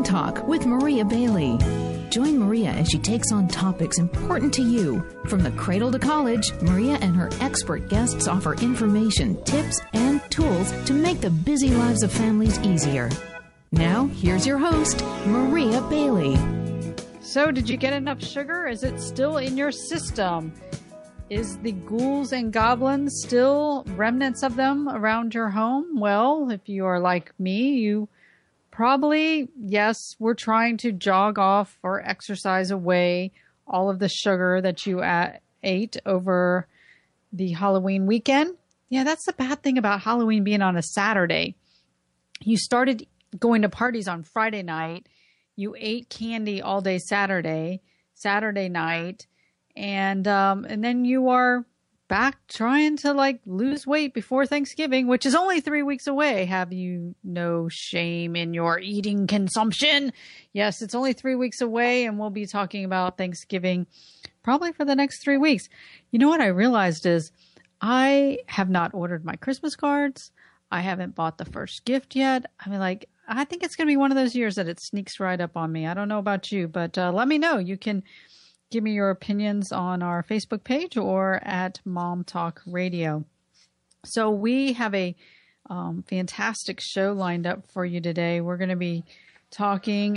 Mom Talk with Maria Bailey. Join Maria as she takes on topics important to you. From the cradle to college, Maria and her expert guests offer information, tips, and tools to make the busy lives of families easier. Now, here's your host, Maria Bailey. So, did you get enough sugar? Is it still in your system? Is the ghouls and goblins still remnants of them around your home? Well, if you are like me, you probably, yes, we're trying to jog off or exercise away all of the sugar that you ate over the Halloween weekend. Yeah, that's the bad thing about Halloween being on a Saturday. You started going to parties on Friday night. You ate candy all day Saturday night, and then you are back trying to lose weight before Thanksgiving, which is only 3 weeks away. Have you no shame in your eating consumption? Yes, it's only 3 weeks away, and we'll be talking about Thanksgiving probably for the next 3 weeks. You know what I realized is I have not ordered my Christmas cards. I haven't bought the first gift yet. I think it's going to be one of those years that it sneaks right up on me. I don't know about you, but let me know. You can give me your opinions on our Facebook page or at Mom Talk Radio. So we have a fantastic show lined up for you today. We're going to be talking.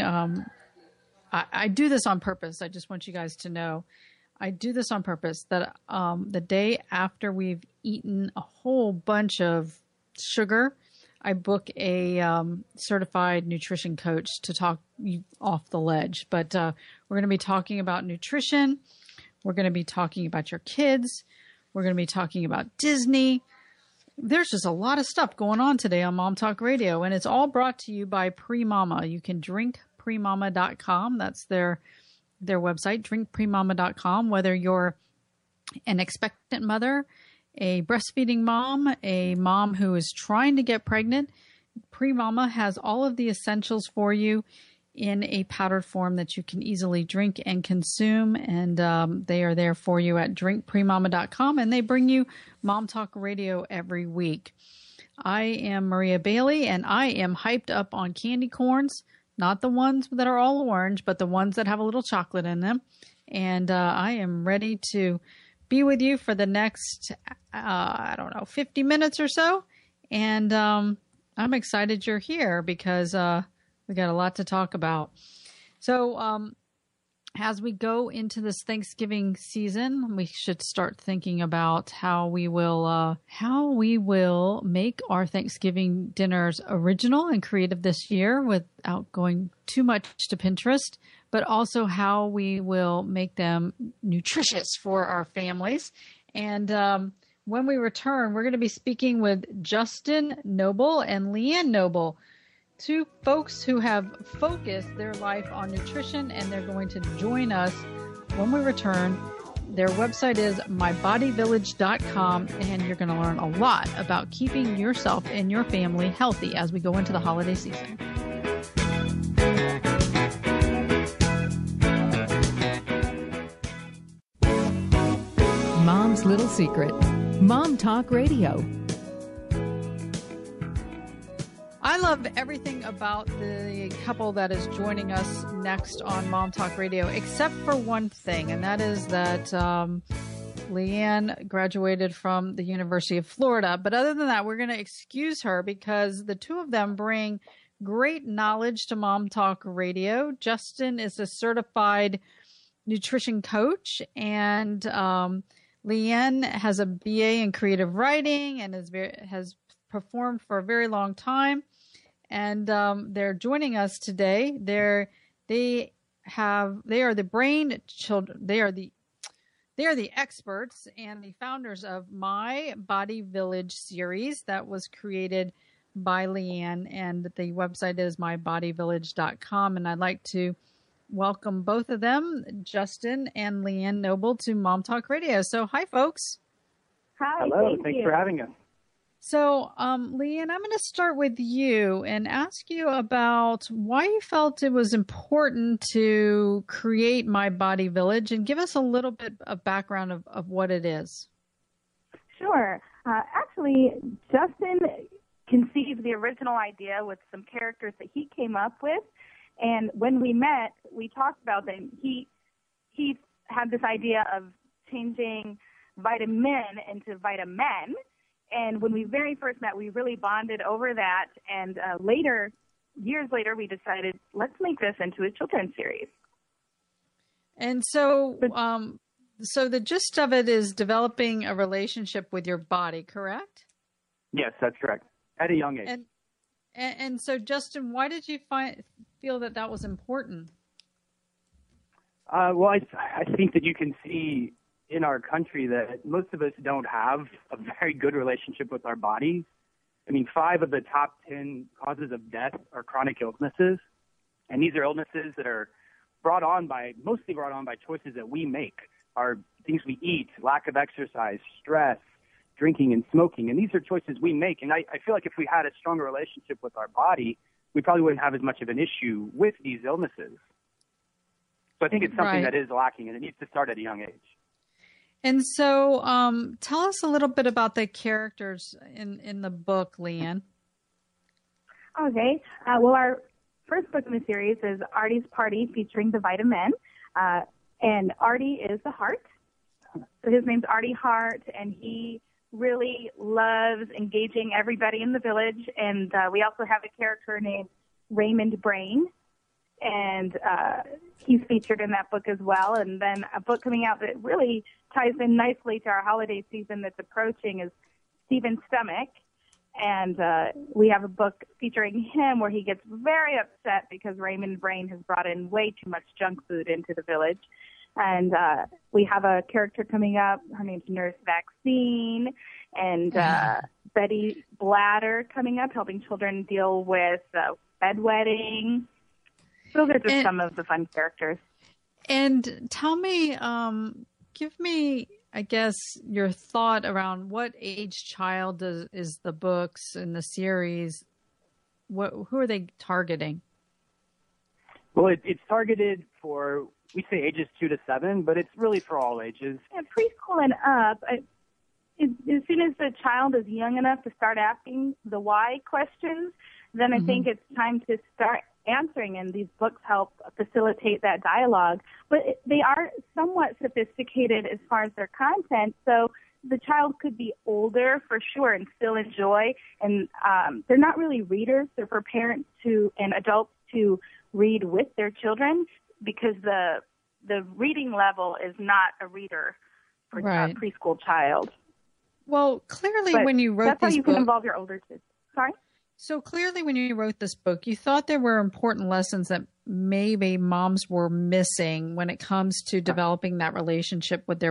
I do this on purpose. I just want you guys to know. I do this on purpose that the day after we've eaten a whole bunch of sugar, I book a certified nutrition coach to talk you off the ledge. But we're going to be talking about nutrition. We're going to be talking about your kids. We're going to be talking about Disney. There's just a lot of stuff going on today on Mom Talk Radio, and it's all brought to you by PreMama. You can drinkpremama.com. That's their website, drinkpremama.com. Whether you're an expectant mother, a breastfeeding mom, a mom who is trying to get pregnant, PreMama has all of the essentials for you in a powdered form that you can easily drink and consume. And they are there for you at drinkpremama.com, and they bring you Mom Talk Radio every week. I am Maria Bailey, and I am hyped up on candy corns, not the ones that are all orange, but the ones that have a little chocolate in them. And I am ready to be with you for the next, 50 minutes or so. And I'm excited you're here because we got a lot to talk about. So as we go into this Thanksgiving season, we should start thinking about how we will make our Thanksgiving dinners original and creative this year without going too much to Pinterest, but also how we will make them nutritious for our families. And when we return, we're going to be speaking with Justin Noble and Leanne Noble, two folks who have focused their life on nutrition, and they're going to join us when we return. Their website is mybodyvillage.com, and you're going to learn a lot about keeping yourself and your family healthy as we go into the holiday season. Mom's Little Secret. Mom Talk Radio. I love everything about the couple that is joining us next on Mom Talk Radio, except for one thing, and that is that Leanne graduated from the University of Florida. But other than that, we're going to excuse her because the two of them bring great knowledge to Mom Talk Radio. Justin is a certified nutrition coach, and Leanne has a BA in creative writing and has performed for a very long time. And they're joining us today. They are the brain children. They are the experts and the founders of My Body Village series that was created by Leanne, and the website is mybodyvillage.com. And I'd like to welcome both of them, Justin and Leanne Noble, to Mom Talk Radio. So, hi, folks. Hi. Hello. Thanks for having us. So, Leanne, I'm going to start with you and ask you about why you felt it was important to create My Body Village, and give us a little bit of background of what it is. Sure. Actually, Justin conceived the original idea with some characters that he came up with, And when we met, we talked about that. He had this idea of changing vitamin into vitamen. And when we very first met, we really bonded over that. And years later, we decided, let's make this into a children's series. And so, so the gist of it is developing a relationship with your body, correct? Yes, that's correct. At a young age. And so, Justin, why did you feel that was important? Well, I think that you can see in our country that most of us don't have a very good relationship with our bodies. I mean, 5 of the top 10 causes of death are chronic illnesses, and these are illnesses that are mostly brought on by choices that we make, are things we eat, lack of exercise, stress, drinking and smoking, and these are choices we make. And I feel like if we had a stronger relationship with our body, we probably wouldn't have as much of an issue with these illnesses. So I think it's something that is lacking, and it needs to start at a young age. And so tell us a little bit about the characters in the book, Leanne. Okay. Well, our first book in the series is Artie's Party, featuring the Vitamin. And Artie is the heart. So his name's Artie Hart, and he really loves engaging everybody in the village. And we also have a character named Raymond Brain, and he's featured in that book as well. And then a book coming out that really ties in nicely to our holiday season that's approaching is Stephen's Stomach. And we have a book featuring him where he gets very upset because Raymond Brain has brought in way too much junk food into the village. And we have a character coming up. Her name's Nurse Vaccine. And Betty Bladder coming up, helping children deal with bedwetting. Those are just some of the fun characters. And tell me, give me, I guess, your thought around what age child is the books in the series. Who are they targeting? Well, it's targeted for, we say ages 2 to 7, but it's really for all ages. Yeah, preschool and up. As soon as the child is young enough to start asking the why questions, then I think it's time to start answering, and these books help facilitate that dialogue. But they are somewhat sophisticated as far as their content, so the child could be older for sure and still enjoy. And they're not really readers. They're for parents and adults to read with their children, because the reading level is not a reader for a preschool child. Well, clearly when you wrote this book... That's how you can involve your older kids. Sorry? So clearly when you wrote this book, you thought there were important lessons that maybe moms were missing when it comes to developing that relationship with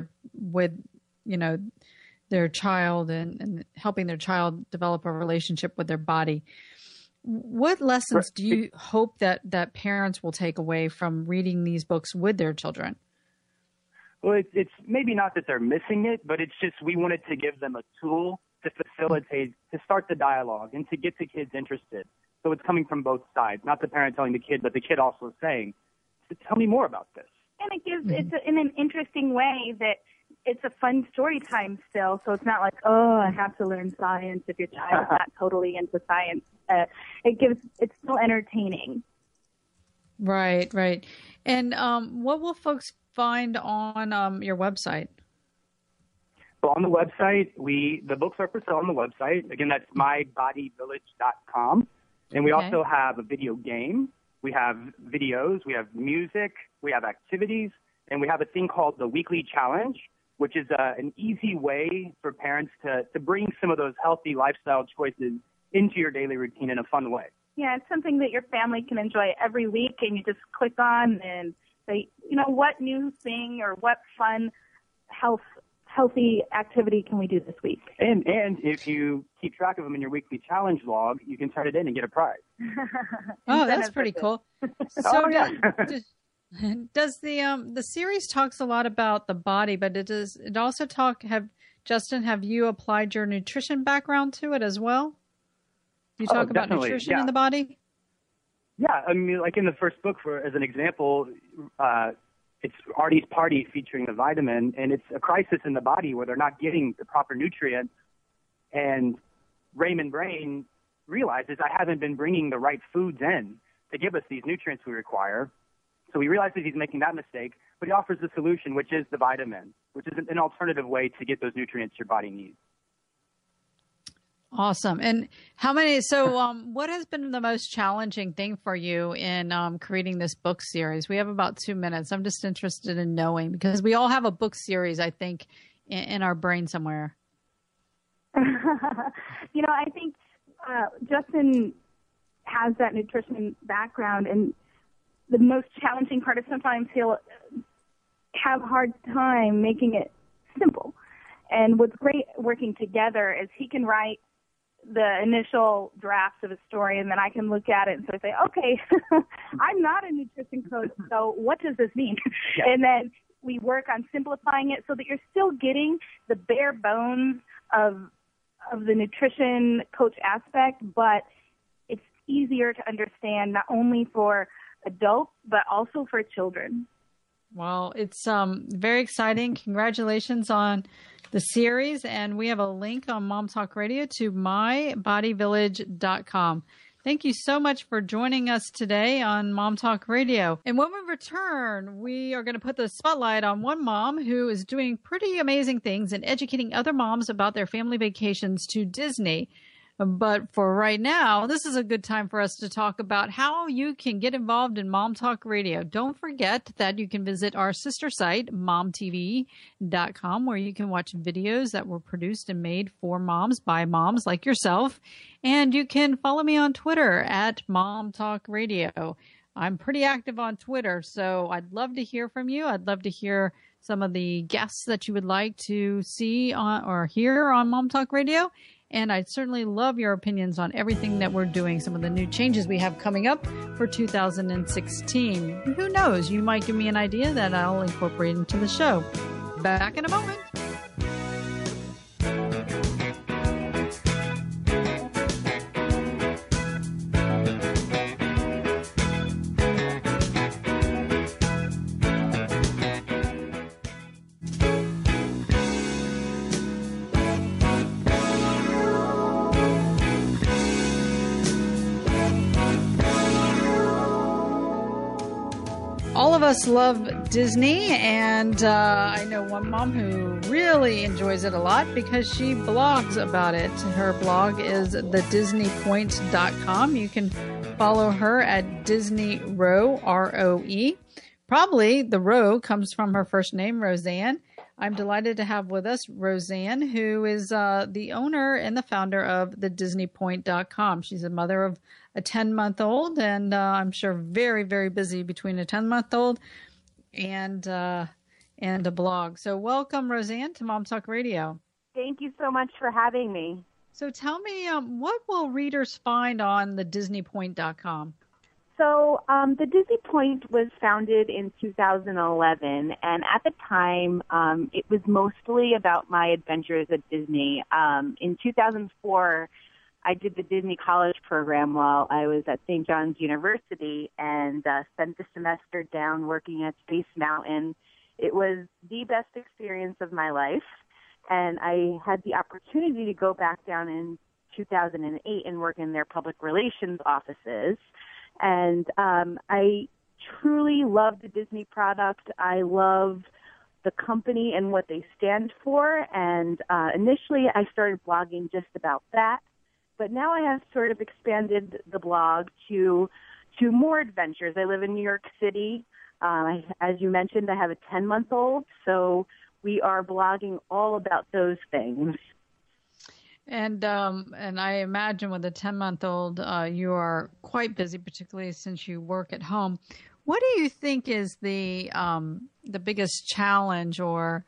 their child and helping their child develop a relationship with their body. What lessons do you hope that parents will take away from reading these books with their children? Well, it's maybe not that they're missing it, but it's just we wanted to give them a tool to facilitate, to start the dialogue and to get the kids interested. So it's coming from both sides, not the parent telling the kid, but the kid also saying, tell me more about this. And it gives, it's in an interesting way that it's a fun story time still. So it's not like, oh, I have to learn science if your child's not totally into science. It's still entertaining. Right. And what will folks find on your website? So on the website, the books are for sale on the website. Again, that's mybodyvillage.com. And we also have a video game. We have videos. We have music. We have activities. And we have a thing called the Weekly Challenge, which is an easy way for parents to bring some of those healthy lifestyle choices into your daily routine in a fun way. Yeah, it's something that your family can enjoy every week, and you just click on and say, what new thing or what fun healthy activity can we do this week? And if you keep track of them in your weekly challenge log, you can turn it in and get a prize. Oh, that's pretty cool. So does the series talks a lot about the body, but it also Justin, have you applied your nutrition background to it as well? Do you talk about nutrition in the body? Yeah, I mean, like in the first book, as an example, it's Artie's Party featuring the Vitamin, and it's a crisis in the body where they're not getting the proper nutrients. And Raymond Brain realizes I haven't been bringing the right foods in to give us these nutrients we require. So he realizes he's making that mistake, but he offers the solution, which is the vitamin, which is an alternative way to get those nutrients your body needs. Awesome. And what has been the most challenging thing for you in creating this book series? We have about 2 minutes. I'm just interested in knowing, because we all have a book series, I think, in our brain somewhere. I think Justin has that nutrition background, and the most challenging part is sometimes he'll have a hard time making it simple. And what's great working together is he can write the initial drafts of a story, and then I can look at it and sort of say, okay, I'm not a nutrition coach, so what does this mean? Yeah. And then we work on simplifying it so that you're still getting the bare bones of the nutrition coach aspect, but it's easier to understand not only for adults, but also for children. Well, it's very exciting. Congratulations on the series. And we have a link on Mom Talk Radio to mybodyvillage.com. Thank you so much for joining us today on Mom Talk Radio. And when we return, we are going to put the spotlight on one mom who is doing pretty amazing things and educating other moms about their family vacations to Disney. But for right now, this is a good time for us to talk about how you can get involved in Mom Talk Radio. Don't forget that you can visit our sister site, momtv.com, where you can watch videos that were produced and made for moms by moms like yourself. And you can follow me on Twitter at Mom Talk Radio. I'm pretty active on Twitter, so I'd love to hear from you. I'd love to hear some of the guests that you would like to see on or hear on Mom Talk Radio. And I'd certainly love your opinions on everything that we're doing, some of the new changes we have coming up for 2016. Who knows? You might give me an idea that I'll incorporate into the show. Back in a moment. All of us love Disney, and I know one mom who really enjoys it a lot because she blogs about it. Her blog is thedisneypoint.com. You can follow her at Disney Rowe, R-O-E. Probably the Rowe comes from her first name, Roseanne. I'm delighted to have with us Roseanne, who is the owner and the founder of thedisneypoint.com. She's a mother of a 10-month-old, and I'm sure very, very busy between a 10-month-old and a blog. So welcome, Roseanne, to Mom Talk Radio. Thank you so much for having me. So tell me, what will readers find on thedisneypoint.com? So the Disney Point was founded in 2011, and at the time, it was mostly about my adventures at Disney. In 2004, I did the Disney College program while I was at St. John's University and spent the semester down working at Space Mountain. It was the best experience of my life, and I had the opportunity to go back down in 2008 and work in their public relations offices. And I truly love the Disney product. I love the company and what they stand for. And initially I started blogging just about that. But now I have sort of expanded the blog to more adventures. I live in New York City. As you mentioned, I have a 10-month-old. So we are blogging all about those things. And I imagine with a 10-month-old, you are quite busy, particularly since you work at home. What do you think is the biggest challenge, or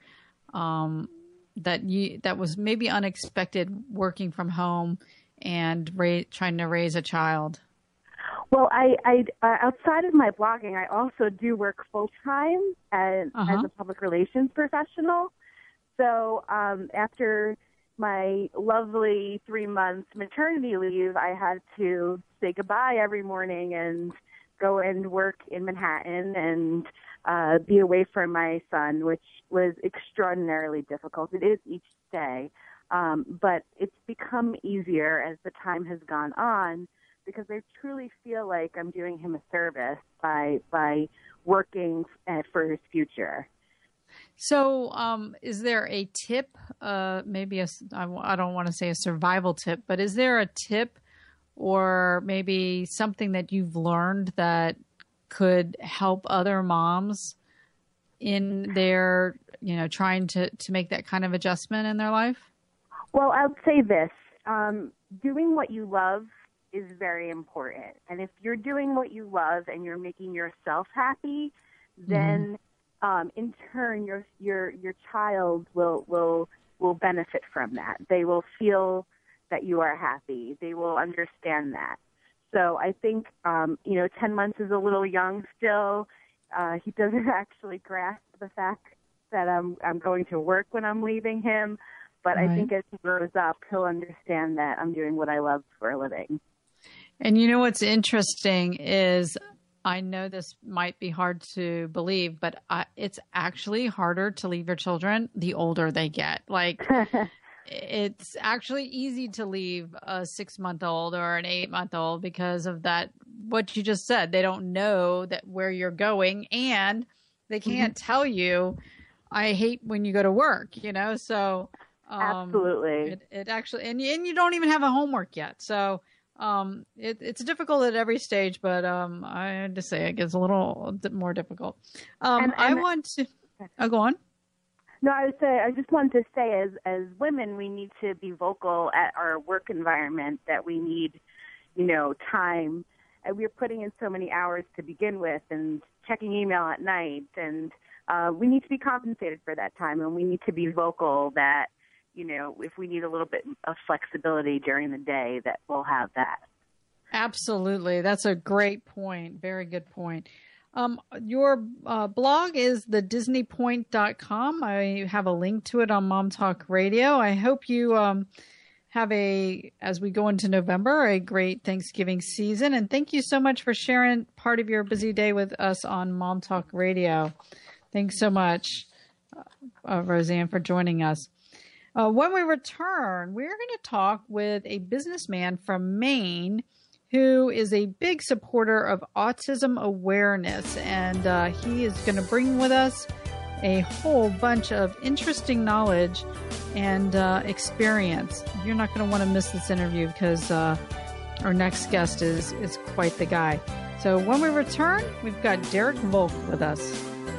that was maybe unexpected working from home and trying to raise a child? Well, I outside of my blogging, I also do work full time as a public relations professional. So after my lovely 3 months maternity leave, I had to say goodbye every morning and go and work in Manhattan and be away from my son, which was extraordinarily difficult. It is each day, but it's become easier as the time has gone on. because I truly feel like I'm doing him a service by working for his future. So, is there a tip, maybe I don't want to say a survival tip, but is there a tip or maybe something that you've learned that could help other moms in their, trying to make that kind of adjustment in their life? Well, I would say this. Doing what you love is very important. And if you're doing what you love and you're making yourself happy, then in turn your child will benefit from that. They will feel that you are happy. They will understand that. So I think 10 months is a little young still. He doesn't actually grasp the fact that I'm going to work when I'm leaving him. But right. I think as he grows up, he'll understand that I'm doing what I love for a living. And what's interesting is, I know this might be hard to believe, but it's actually harder to leave your children the older they get. Like, it's actually easy to leave a 6-month-old or an 8-month-old because of that, what you just said. They don't know that where you're going, and they can't tell you, I hate when you go to work, so... Absolutely. It actually, and you don't even have a homework yet. So, it's difficult at every stage, but, I had to say it gets a little more difficult. I want to, go on. No, I just wanted to say as women, we need to be vocal at our work environment that we need, time. And we're putting in so many hours to begin with and checking email at night, and, we need to be compensated for that time, and we need to be vocal that, if we need a little bit of flexibility during the day, that we'll have that. Absolutely. That's a great point. Very good point. Your blog is thedisneypoint.com. I have a link to it on Mom Talk Radio. I hope you have as we go into November, a great Thanksgiving season. And thank you so much for sharing part of your busy day with us on Mom Talk Radio. Thanks so much, Roseanne, for joining us. When we return, we're going to talk with a businessman from Maine who is a big supporter of autism awareness. And he is going to bring with us a whole bunch of interesting knowledge and experience. You're not going to want to miss this interview because our next guest is quite the guy. So when we return, we've got Derek Volk with us.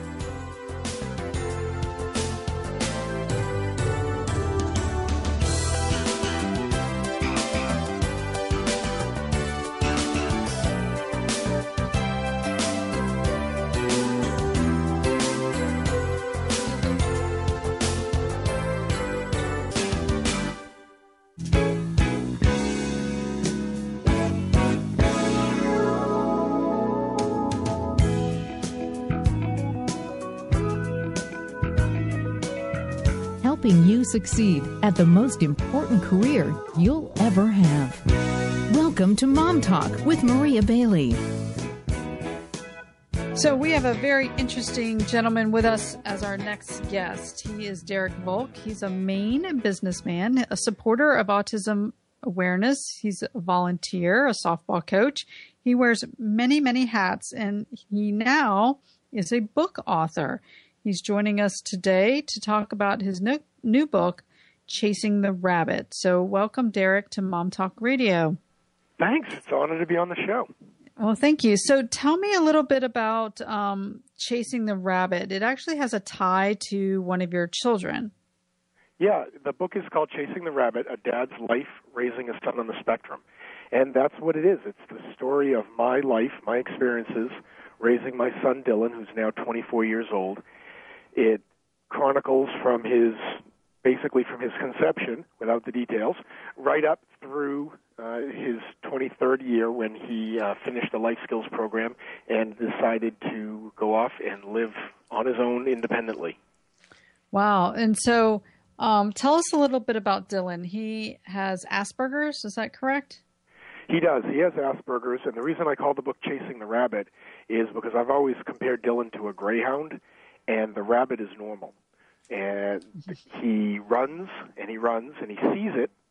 Helping you succeed at the most important career you'll ever have. Welcome to Mom Talk with Maria Bailey. So we have a very interesting gentleman with us as our next guest. He is Derek Volk. He's a Maine businessman, a supporter of autism awareness. He's a volunteer, a softball coach. He wears many, many hats, and he now is a book author. He's joining us today to talk about his new book, Chasing the Rabbit. So welcome, Derek, to Mom Talk Radio. Thanks. It's an honor to be on the show. Well, thank you. So tell me a little bit about Chasing the Rabbit. It actually has a tie to one of your children. Yeah, the book is called Chasing the Rabbit, A Dad's Life Raising a Son on the Spectrum. And that's what it is. It's the story of my life, my experiences, raising my son Dylan, who's now 24 years old. It chronicles from his conception, without the details, right up through his 23rd year when he finished the life skills program and decided to go off and live on his own independently. Wow. And so tell us a little bit about Dylan. He has Asperger's, is that correct? He does. He has Asperger's, and the reason I call the book Chasing the Rabbit is because I've always compared Dylan to a greyhound, and the rabbit is normal. And he runs, and he sees it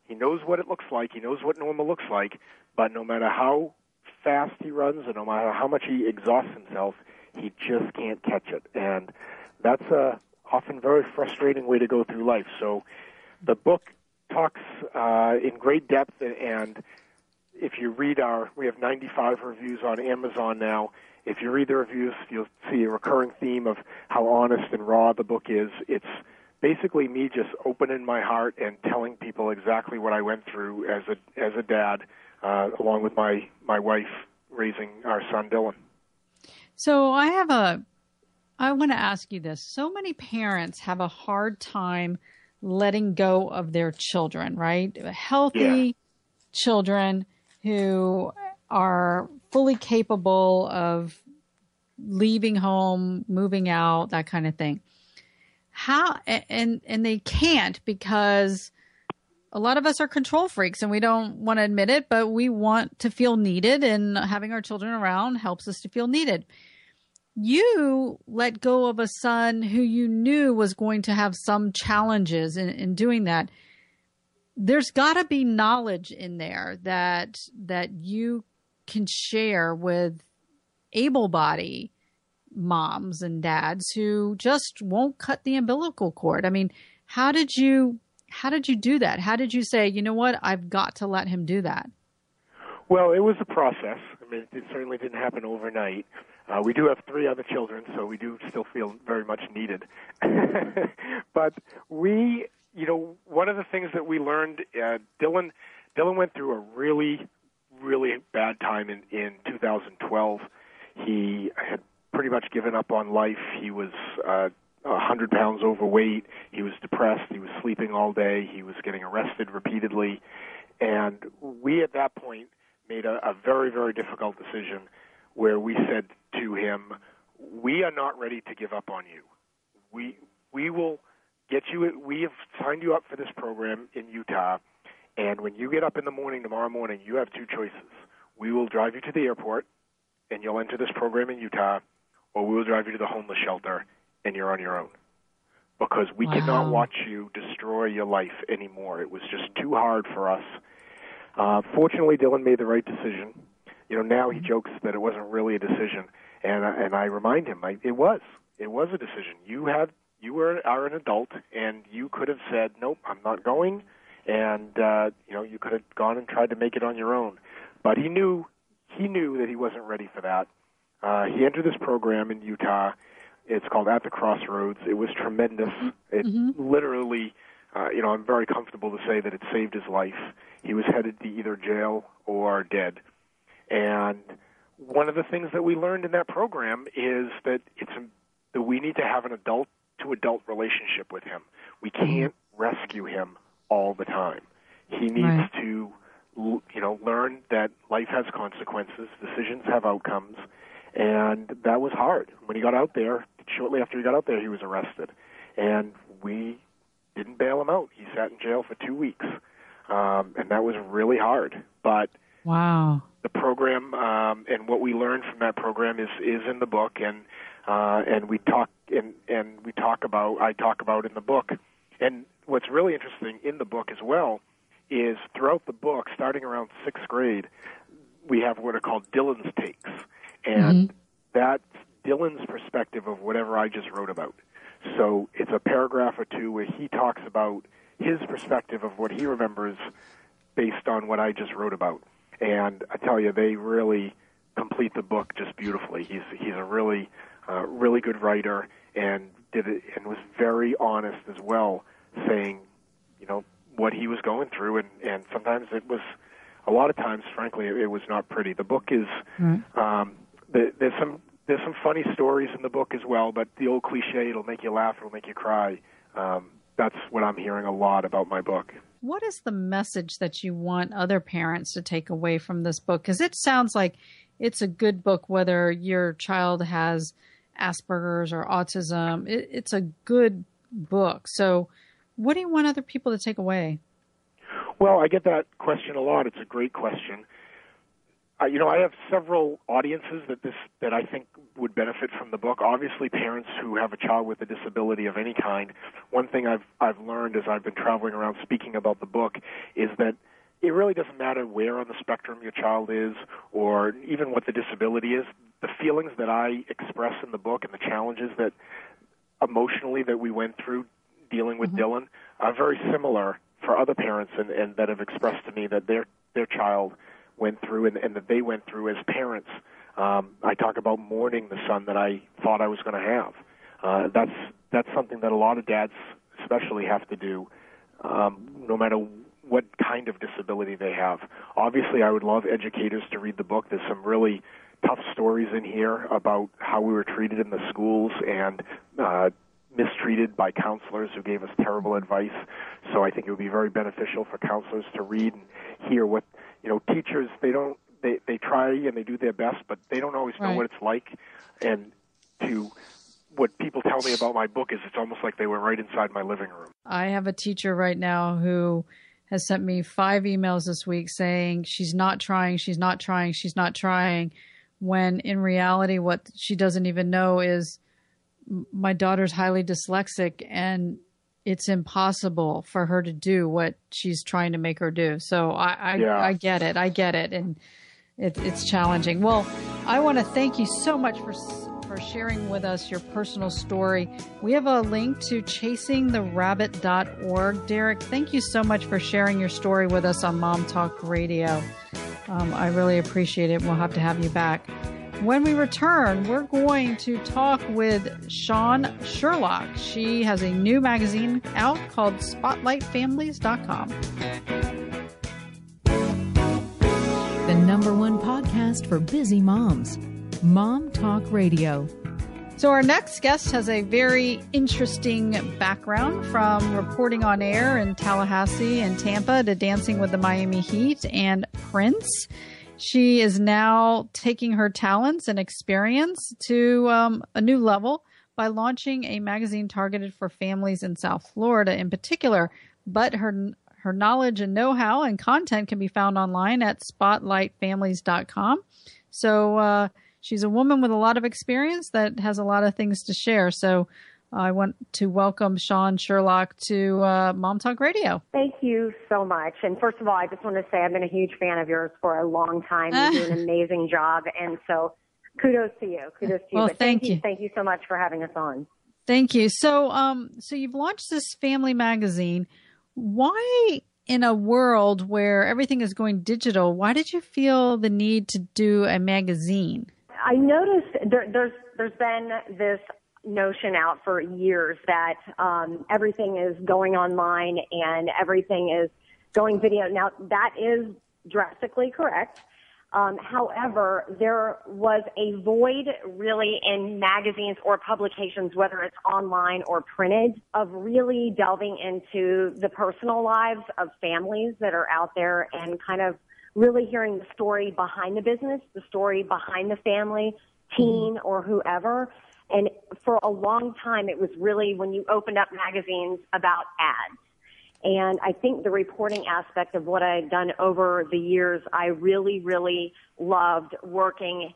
He knows what it looks like. He knows what normal looks like. But no matter how fast he runs, and no matter how much he exhausts himself, he just can't catch it. And that's a often very frustrating way to go through life. So the book talks in great depth, and if you read we have 95 reviews on Amazon now. If you read the reviews, you'll see a recurring theme of how honest and raw the book is. It's basically me just opening my heart and telling people exactly what I went through as a dad, along with my wife raising our son Dylan. So I want to ask you this. So many parents have a hard time letting go of their children, right? Healthy children who are fully capable of leaving home, moving out, that kind of thing. How, and they can't, because a lot of us are control freaks and we don't want to admit it, but we want to feel needed, and having our children around helps us to feel needed. You let go of a son who you knew was going to have some challenges in doing that. There's got to be knowledge in there that you can share with able-bodied moms and dads who just won't cut the umbilical cord. I mean, how did you do that? How did you say, you know what, I've got to let him do that? Well, it was a process. I mean, it certainly didn't happen overnight. We do have 3 other children, so we do still feel very much needed. But one of the things that we learned, Dylan went through a really, really bad time in 2012. He had pretty much given up on life. He was 100 pounds overweight. He was depressed. He was sleeping all day. He was getting arrested repeatedly. And we, at that point, made a very, very difficult decision where we said to him, we are not ready to give up on you. We will get you. We have signed you up for this program in Utah, and when you get up in the morning tomorrow morning, you have 2 choices. We will drive you to the airport, and you'll enter this program in Utah, or we will drive you to the homeless shelter, and you're on your own. Because we cannot watch you destroy your life anymore. It was just too hard for us. Fortunately, Dylan made the right decision. Now he jokes that it wasn't really a decision, and I remind him, it was a decision. You are an adult, and you could have said, nope, I'm not going, and you could have gone and tried to make it on your own. But he knew that he wasn't ready for that. He entered this program in Utah. It's called At the Crossroads. It was tremendous. It literally, I'm very comfortable to say that it saved his life. He was headed to either jail or dead. And one of the things that we learned in that program is that that we need to have an adult-to-adult relationship with him. We can't rescue him all the time. He needs to, learn that life has consequences, decisions have outcomes, and that was hard. When he got out there, shortly after he got out there, he was arrested, and we didn't bail him out. He sat in jail for 2 weeks, and that was really hard. But the program and what we learned from that program is in the book, and we talk I talk about in the book. And what's really interesting in the book as well is throughout the book, starting around 6th grade, we have what are called Dylan's takes, and that's Dylan's perspective of whatever I just wrote about. So it's a paragraph or 2 where he talks about his perspective of what he remembers based on what I just wrote about. And I tell you, they really complete the book just beautifully. He's a really really good writer, and did it, and was very honest as well, saying what he was going through, and sometimes it was, a lot of times, frankly, it was not pretty. The book is there's some funny stories in the book as well, but the old cliche, it'll make you laugh, it'll make you cry. That's what I'm hearing a lot about my book. What is the message that you want other parents to take away from this book? Because it sounds like it's a good book, whether your child has Asperger's or autism. It's a good book. So what do you want other people to take away? Well, I get that question a lot. It's a great question. I have several audiences that I think would benefit from the book. Obviously, parents who have a child with a disability of any kind. One thing I've learned as I've been traveling around speaking about the book is that it really doesn't matter where on the spectrum your child is or even what the disability is. The feelings that I express in the book and the challenges that emotionally that we went through dealing with Dylan are very similar for other parents and that have expressed to me that their child went through and that they went through as parents. I talk about mourning the son that I thought I was going to have. That's something that a lot of dads especially have to do, no matter what kind of disability they have. Obviously, I would love educators to read the book. There's some really tough stories in here about how we were treated in the schools and mistreated by counselors who gave us terrible advice. So I think it would be very beneficial for counselors to read and hear what, teachers, they try and they do their best, but they don't always know what it's like. And what people tell me about my book is it's almost like they were right inside my living room. I have a teacher right now who has sent me 5 emails this week saying she's not trying, when in reality what she doesn't even know is my daughter's highly dyslexic and it's impossible for her to do what she's trying to make her do. So I get it. And it's challenging. Well, I want to thank you so much for sharing with us your personal story. We have a link to chasingtherabbit.org. Derek, thank you so much for sharing your story with us on Mom Talk Radio. I really appreciate it. We'll have to have you back. When we return, we're going to talk with Shawn Sherlock. She has a new magazine out called SpotlightFamilies.com. The #1 podcast for busy moms, Mom Talk Radio. So our next guest has a very interesting background, from reporting on air in Tallahassee and Tampa to Dancing with the Miami Heat and Prince. She is now taking her talents and experience to a new level by launching a magazine targeted for families in South Florida in particular. But her knowledge and know-how and content can be found online at SpotlightFamilies.com. So she's a woman with a lot of experience that has a lot of things to share. So I want to welcome Shawn Sherlock to Mom Talk Radio. Thank you so much. And first of all, I just want to say I've been a huge fan of yours for a long time. You do an amazing job. And so kudos to you. Well, but thank you. Thank you so much for having us on. Thank you. So, so you've launched this family magazine. Why, in a world where everything is going digital, why did you feel the need to do a magazine? I noticed there's been this notion out for years that everything is going online and everything is going video. Now, that is drastically correct. However, there was a void really in magazines or publications, whether it's online or printed, of really delving into the personal lives of families that are out there and kind of really hearing the story behind the business, the story behind the family, teen or whoever. And for a long time, it was really, when you opened up magazines, about ads. And I think the reporting aspect of what I had done over the years, I really, really loved working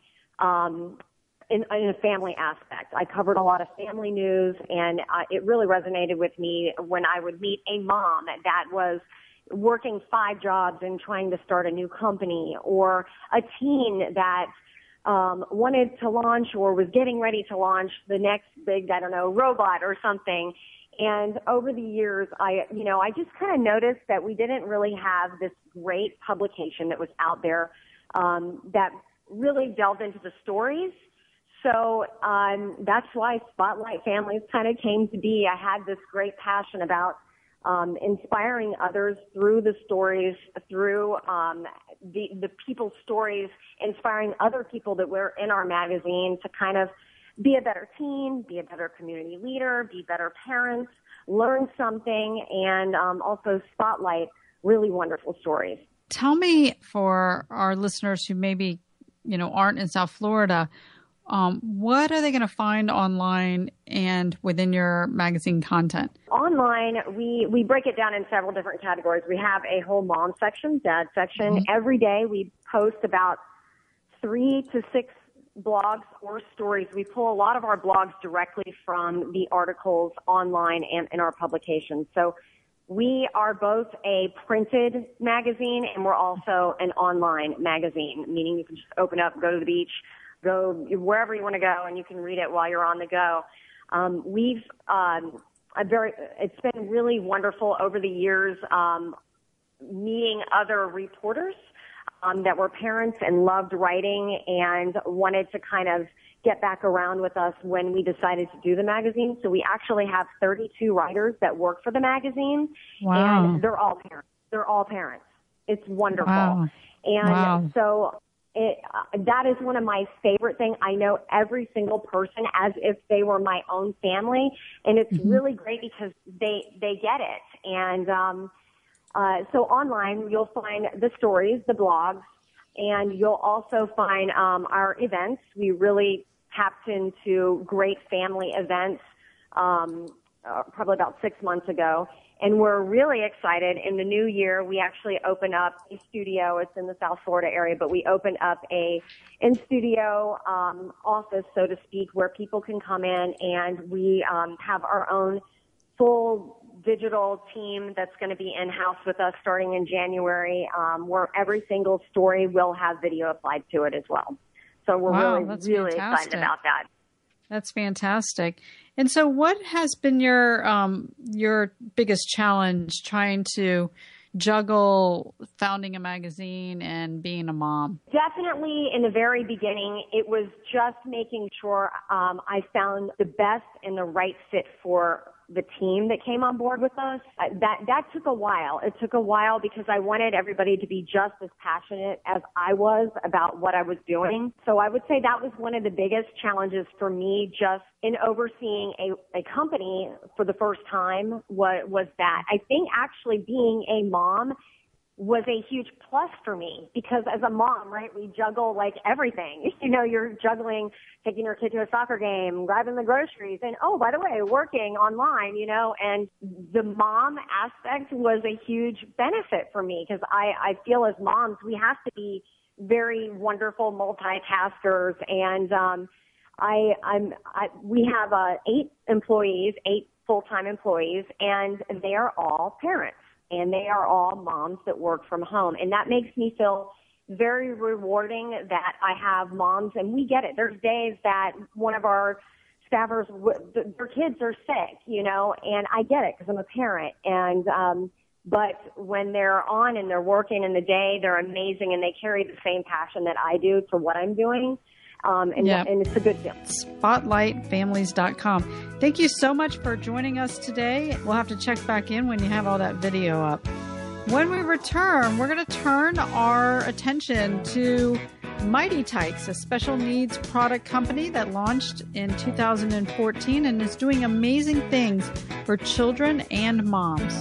in a family aspect. I covered a lot of family news, and it really resonated with me when I would meet a mom that was working 5 jobs and trying to start a new company, or a teen that wanted to launch or was getting ready to launch the next big, robot or something. And over the years, I just kind of noticed that we didn't really have this great publication that was out there that really delved into the stories. So that's why Spotlight Families kind of came to be. I had this great passion about inspiring others through the stories, through the people's stories, inspiring other people that were in our magazine to kind of be a better teen, be a better community leader, be better parents, learn something, and also spotlight really wonderful stories. Tell me, for our listeners who maybe, aren't in South Florida, what are they going to find online and within your magazine content? Online, we break it down in several different categories. We have a whole mom section, dad section. Mm-hmm. Every day we post about 3 to 6 blogs or stories. We pull a lot of our blogs directly from the articles online and in our publications. So we are both a printed magazine and we're also an online magazine, meaning you can just open up, go to the beach, go wherever you want to go, and you can read it while you're on the go. It's been really wonderful over the years meeting other reporters that were parents and loved writing and wanted to kind of get back around with us when we decided to do the magazine. So we actually have 32 writers that work for the magazine. Wow. And they're all parents. They're all parents. It's wonderful. Wow. And so that is one of my favorite things. I know every single person as if they were my own family, and it's really great because they get it. And so online, you'll find the stories, the blogs, and you'll also find our events. We really tapped into great family events probably about 6 months ago. And we're really excited. In the new year, we actually open up a studio. It's in the South Florida area, but we open up a in-studio office, so to speak, where people can come in, and we have our own full digital team that's going to be in-house with us starting in January, where every single story will have video applied to it as well. So we're really excited about that. That's fantastic. And so what has been your biggest challenge trying to juggle founding a magazine and being a mom? Definitely in the very beginning, it was just making sure I found the best and the right fit for the team that came on board with us. That took a while. It took a while because I wanted everybody to be just as passionate as I was about what I was doing. So I would say that was one of the biggest challenges for me, just in overseeing a company for the first time was that. I think actually being a mom was a huge plus for me because as a mom, right, we juggle like everything. You know, you're juggling taking your kid to a soccer game, grabbing the groceries, and oh, by the way, working online, you know, and the mom aspect was a huge benefit for me because I feel as moms, we have to be very wonderful multitaskers. And we have 8 full-time employees, and they are all parents. And they are all moms that work from home. And that makes me feel very rewarding that I have moms, and we get it. There's days that one of our staffers, their kids are sick, you know, and I get it because I'm a parent. And but when they're on and they're working in the day, they're amazing, and they carry the same passion that I do for what I'm doing. And it's a good feeling. SpotlightFamilies.com. Thank you so much for joining us today. We'll have to check back in when you have all that video up. When we return, we're going to turn our attention to Mighty Tykes, a special needs product company that launched in 2014 and is doing amazing things for children and moms.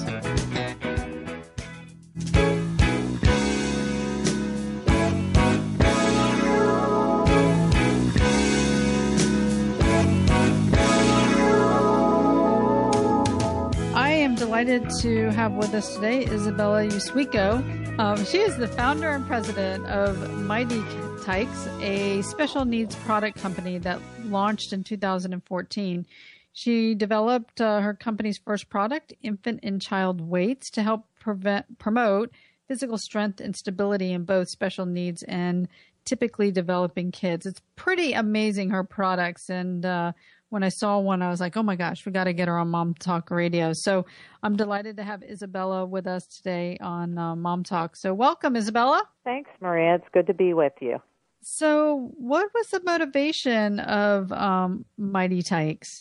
Delighted to have with us today Isabella Uswico. She is the founder and president of Mighty Tykes, a special needs product company that launched in 2014. She developed her company's first product, infant and child weights, to help promote physical strength and stability in both special needs and typically developing kids. It's pretty amazing, her products, and when I saw one, I was like, oh my gosh, we got to get her on Mom Talk Radio. So I'm delighted to have Isabella with us today on Mom Talk. So welcome, Isabella. Thanks, Maria. It's good to be with you. So what was the motivation of Mighty Tykes?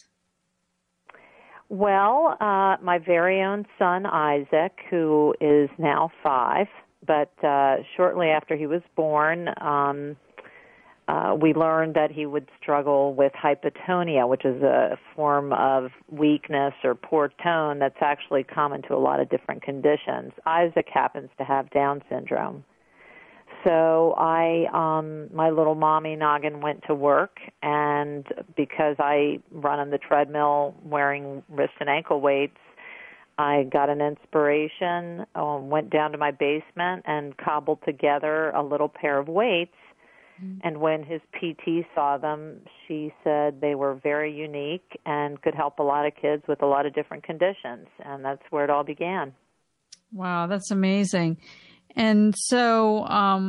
Well, my very own son, Isaac, who is now 5, but shortly after he was born, we learned that he would struggle with hypotonia, which is a form of weakness or poor tone that's actually common to a lot of different conditions. Isaac happens to have Down syndrome. So my little mommy noggin went to work, and because I run on the treadmill wearing wrist and ankle weights, I got an inspiration, went down to my basement and cobbled together a little pair of weights. And when his PT saw them, she said they were very unique and could help a lot of kids with a lot of different conditions. And that's where it all began. Wow, that's amazing. And so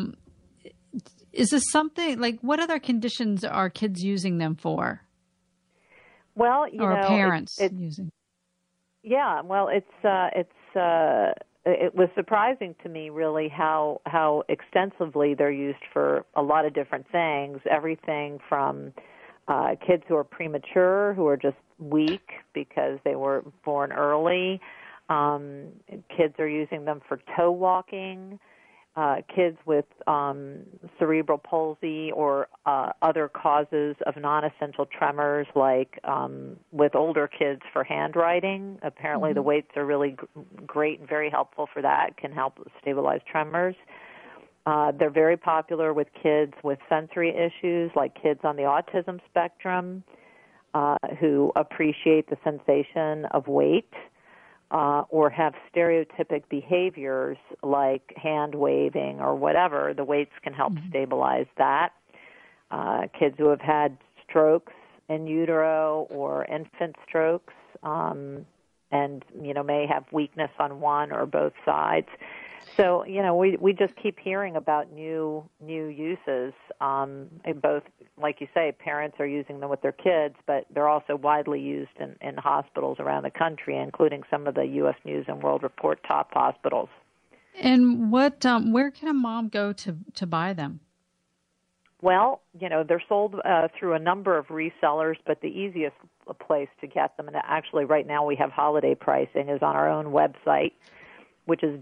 is this something, like, what other conditions are kids using them for? Well, or parents using? Yeah, well, it was surprising to me, really, how extensively they're used for a lot of different things. Everything from kids who are premature, who are just weak because they were born early. Kids are using them for toe walking. Kids with cerebral palsy or other causes of non-essential tremors, like with older kids for handwriting. Apparently the weights are really great and very helpful for that, can help stabilize tremors. They're very popular with kids with sensory issues, like kids on the autism spectrum who appreciate the sensation of weight. Or have stereotypic behaviors like hand waving or whatever. The weights can help stabilize that. Kids who have had strokes in utero or infant strokes and, may have weakness on one or both sides. So, we just keep hearing about new uses. Both, like you say, parents are using them with their kids, but they're also widely used in hospitals around the country, including some of the U.S. News and World Report top hospitals. And what, where can a mom go to buy them? Well, they're sold through a number of resellers, but the easiest place to get them, and actually right now we have holiday pricing, is on our own website, which is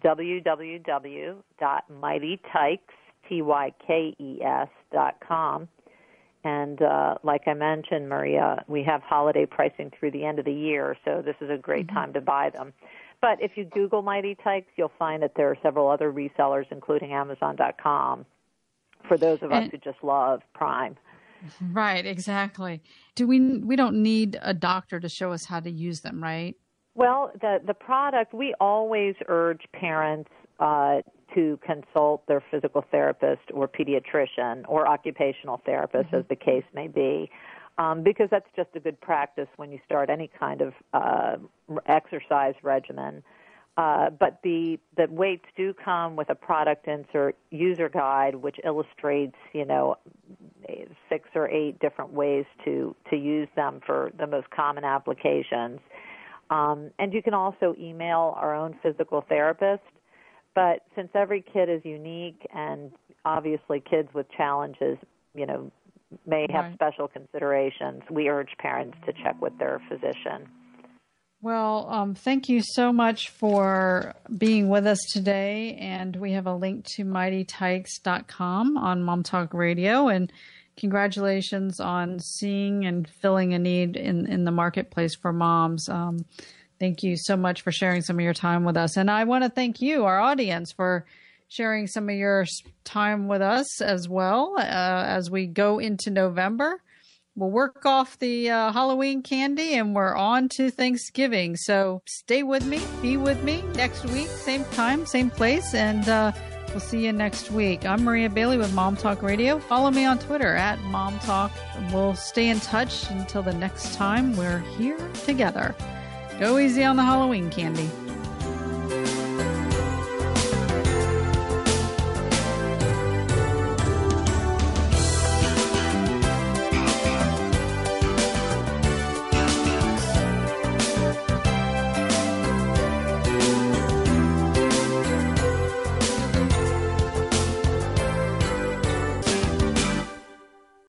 www.mightytykes.com. And like I mentioned, Maria, we have holiday pricing through the end of the year, so this is a great time to buy them. But if you Google Mighty Tykes, you'll find that there are several other resellers, including Amazon.com, for those of us who just love Prime. Right, exactly. We don't need a doctor to show us how to use them, right? Well, the product, we always urge parents to consult their physical therapist or pediatrician or occupational therapist, as the case may be, because that's just a good practice when you start any kind of exercise regimen. But the weights do come with a product insert user guide, which illustrates, 6 or 8 different ways to use them for the most common applications. And you can also email our own physical therapist. But since every kid is unique and obviously kids with challenges, may have special considerations, we urge parents to check with their physician. Well, thank you so much for being with us today. And we have a link to MightyTykes.com on Mom Talk Radio. And congratulations on seeing and filling a need in the marketplace for moms. Thank you so much for sharing some of your time with us. And I want to thank you, our audience, for sharing some of your time with us as well as we go into November. We'll work off the Halloween candy and we're on to Thanksgiving. So stay with me, be with me next week, same time, same place, and we'll see you next week. I'm Maria Bailey with Mom Talk Radio. Follow me on Twitter at Mom Talk. We'll stay in touch until the next time we're here together. Go easy on the Halloween candy.